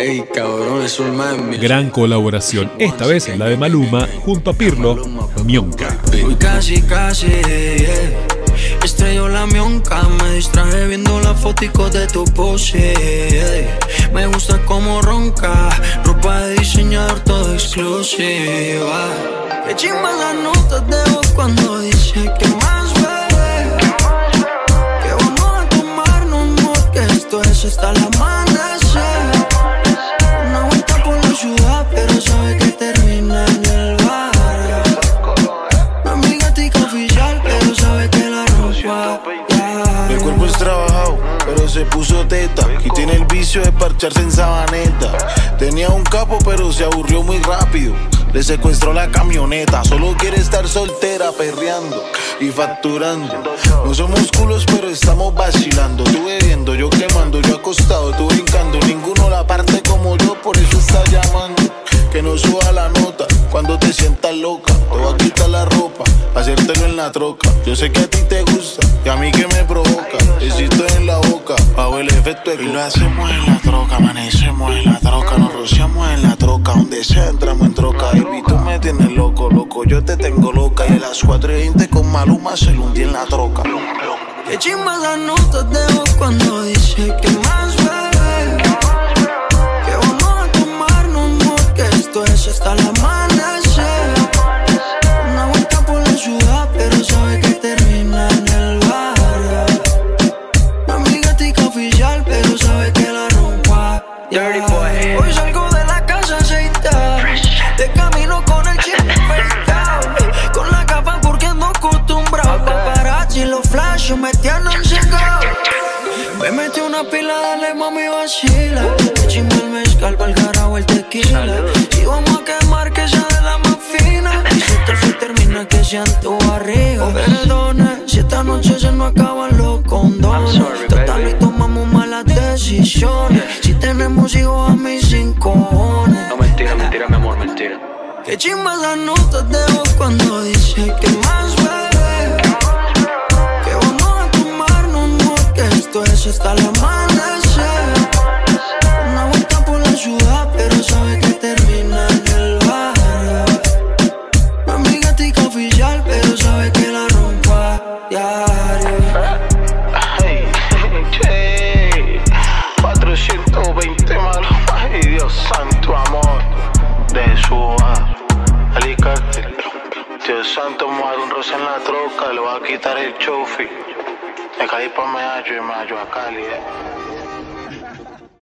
Ey, cabrón, es un mami. Gran colaboración, esta vez la de Maluma junto a Pirlo, Mionca. Hoy casi, estrelló la mionca, me distraje viendo las foticos de tu pose. Me gusta como ronca, ropa de diseñador todo exclusiva. Qué chimba las notas de voz cuando dice que más bebé, que vamos a tomarnos more, que esto es hasta el amanecer. Una vuelta por la ciudad, pero sabe que termina en el bar. Mi amiga tica oficial, pero sabe que la ropa. El cuerpo es trabajado, pero se puso teta y tiene el vicio de parcharse en sabaneta. Tenía un capo, pero se aburrió muy rápido. Le secuestró la camioneta, solo quiere estar soltera, perreando y facturando. No somos culos, pero estamos vacilando. Tú bebiendo, yo quemando, yo acostado, tú brincando. Ninguno la parte como yo, por eso está llamando. Que no suba la nota cuando te sientas loca. Te voy a quitar la ropa, hacértelo en la troca. Yo sé que a ti te gusta y a mí que me provoca. Besito en la boca, bajo el efecto de coca. Y lo hacemos en la troca, amanecemos en la troca. Nos rociamos en la troca, donde sea entramos en troca. Baby, tú me tienes loco, loco, yo te tengo loca. Y a las 4:20 con Maluma se lo hundí en la troca. Qué chimba las notas de voz cuando dice que más bebé, que vamos a tomarnos more, que esto es hasta el amanecer. Una vuelta por la ciudad, pero sabe que termina en el bar. Mi amiga tica oficial, pero sabe que la rompa. Dirty boy. Hoy salgo de la casa aceitada, de camino con el chip pescado, con la capa porque ando acostumbrado. Paparazzi los flashes me tienen cegado. Me metí una pila, dale mami vacila. Me chimba el mezcal, pa'l carajo el tequila. Y vamos a quemar que sea de la más fina. Y si esto se termina que sea en tu barriga. Perdona, si esta noche se nos acaban los condones. Total y tomamos malas decisiones. Si tenemos hijos a mis 5 cojones. No, mentira, mentira, mi amor, mentira. Qué chimba las notas de voz cuando dice que más bebé, que vamos a tomarnos more, que esto es hasta el amanecer. Una vuelta por la ciudad, pero sabe que termina en el bar. Mi amiga tica oficial, pero sabe que la rompa diario. Ay, che, 420 malos. Ay, Dios santo, amor. De su alicate. Dios santo, me voy a dar un roce en la troca. Le voy a quitar el chofi. Me caí pa' Medallo y Medallo a Cali,